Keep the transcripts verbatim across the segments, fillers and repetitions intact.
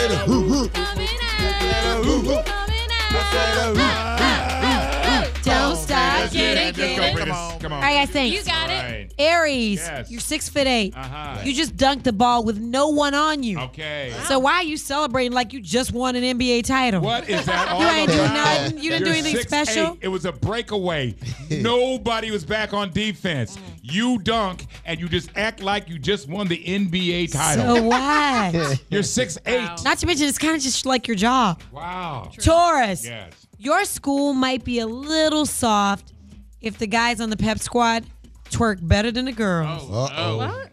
said a hoo hoo. Don't stop, get it, get it. Come on, come on. All right, guys, thanks. You got it. Right. Aries, Yes. you're six foot eight. Uh-huh. You just dunked the ball with no one on you. Okay. So why are you celebrating like you just won an N B A title? What is that all You ain't do about? nothing. You didn't do You're anything six, special? eight. It was a breakaway. Nobody was back on defense. You dunk, and you just act like you just won the N B A title. So what? You're six eight. Wow. Not to mention, it's kind of just like your job. Wow. Taurus, Yes. your school might be a little soft if the guys on the pep squad twerk better than the girls. Uh-oh. What?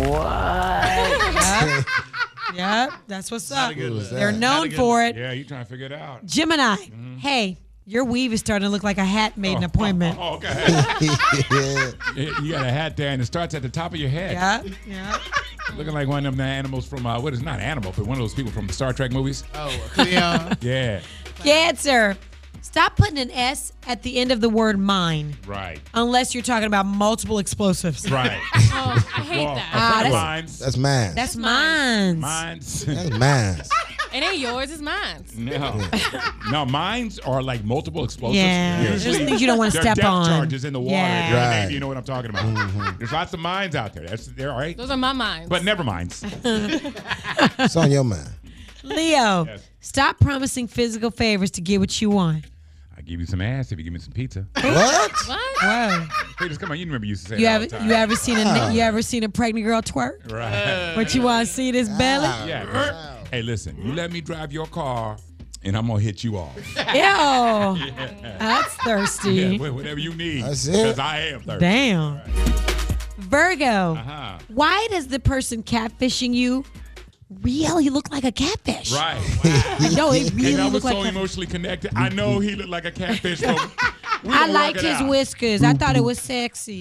Yep. Yep, that's what's up. Who was They're that? known for it. Yeah, you trying to figure it out. Gemini, hey, your weave is starting to look like a hat made an appointment. Oh, okay. Yeah. You got a hat there, and it starts at the top of your head. Yeah, yeah. Looking like one of them animals from, uh, what is not animal, but one of those people from Star Trek movies. Oh, Cleon. Yeah, Cancer, stop putting an S at the end of the word mine, right, unless you're talking about multiple explosives. right. Oh, I hate Well, that. a Ah, friend of that's- mine's. That's mine. That's mine. Mine's. That's mine. It ain't yours, it's mine. No, no, mines are like multiple explosives. Yeah, there's Usually, things you don't wanna they're step depth on. charges in the water. Yeah. If you're in the Right. Navy, you know what I'm talking about. Mm-hmm. There's lots of mines out there. That's they're all right, Those are my mines. but never minds. It's on your mind. Leo, Yes. stop promising physical favors to get what you want. I give you some ass if you give me some pizza. What? What? Whoa. Peters, come on, you remember you used to say You that all ever the time. you ever seen a you ever seen a pregnant girl twerk? Right. But you want to see this belly? Yeah. Hey, listen, you let me drive your car, and I'm gonna hit you off. Ew. That's thirsty. Yeah, wh- whatever you need. That's it. Because I am thirsty. Damn. Virgo, Uh-huh. why does the person catfishing you really look like a catfish? Right. No, it really And I was look like so a- emotionally connected. I know he looked like a catfish, but we I gonna liked work it his out. whiskers. I thought it was sexy.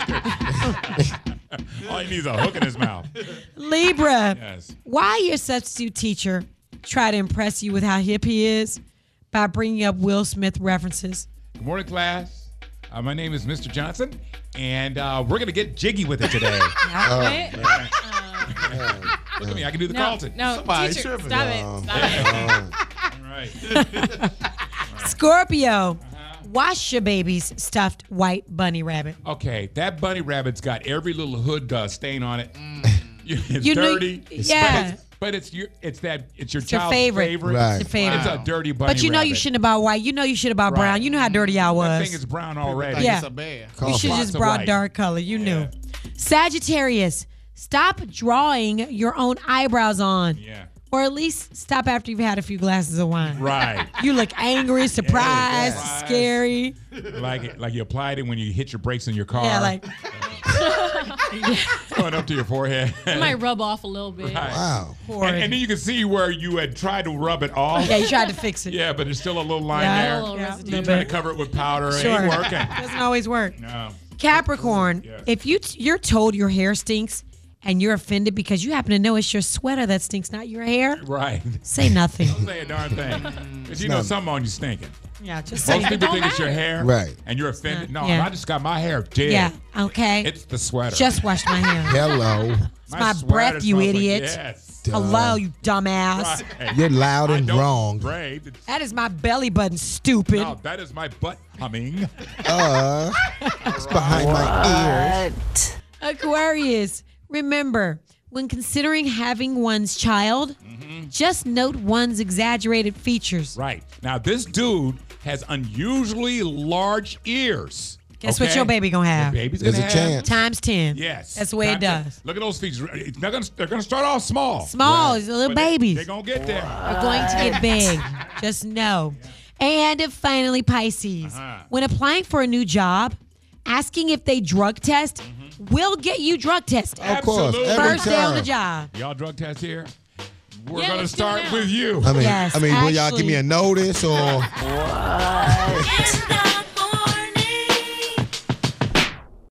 All he needs is a hook in his mouth. Libra, Yes. why your substitute teacher try to impress you with how hip he is by bringing up Will Smith references? Good morning, class. Uh, my name is Mister Johnson, and uh, we're gonna get jiggy with it today. Wait. Look at me, I can do the No, Carlton. no, Somebody teacher, tripping. stop it. Stop it. All right. Scorpio, wash your baby's stuffed white bunny rabbit. Okay, that bunny rabbit's got every little hood uh, stain on it. It's You know- dirty. yeah. But it's, but it's your it's that it's your It's your child's favorite. Right. Your favorite. It's a dirty bunny But you know you rabbit. shouldn't have bought white. You know you should have bought brown. Right. You know how dirty I That was. thing is brown already. Yeah. It's a bear. You should have Lots just of brought white. dark color. You knew. Sagittarius, stop drawing your own eyebrows on. Yeah. Or at least stop after you've had a few glasses of wine. Right. You look angry, surprised, Yeah. scary. like like you applied it when you hit your brakes in your car. Yeah, like going up to your forehead. It might rub off a little bit. Right. Wow. And, and then you can see where you had tried to rub it off. yeah, you tried to fix it. Yeah, but there's still a little line Yeah. there. A little Yeah, residue. little Trying bit. to cover it with powder. It Sure. ain't working. Doesn't always work. No. Capricorn, Yeah. if you t- you're told your hair stinks and you're offended because you happen to know it's your sweater that stinks, not your hair, Right. say nothing. Don't say a darn thing. Because you know not- something on you stinking. Yeah, just say Most people don't think it's your matter. hair. Right. And you're offended. No, Yeah. I just got my hair dead. yeah, okay. It's the sweater. Just washed my hair. Hello. my sweater breath, you smells like- idiot. yes. Hello, you dumbass. Right. You're loud I and don't wrong. breathe. It's- That is my belly button, stupid. No, that is my butt humming. Uh, it's behind my ears. Aquarius, remember, when considering having one's child, just note one's exaggerated features. Right. Now, this dude has unusually large ears. Guess what okay? your baby gonna have? Your baby's There's gonna a have- chance. Times ten. Yes. That's the way it Time to- does. Look at those features. It's not gonna, they're going to start off small. Small, it's little But they- babies. They're going to get there. are going to get big. Just know. And finally, Pisces. Uh-huh. When applying for a new job, asking if they drug test will get you drug tested. Of course. Absolutely. Every First day on the time. job. Y'all drug test here? We're Yeah, going to let's do it start now. with you. I mean, Yes, I mean, will y'all give me actually- a notice or? In the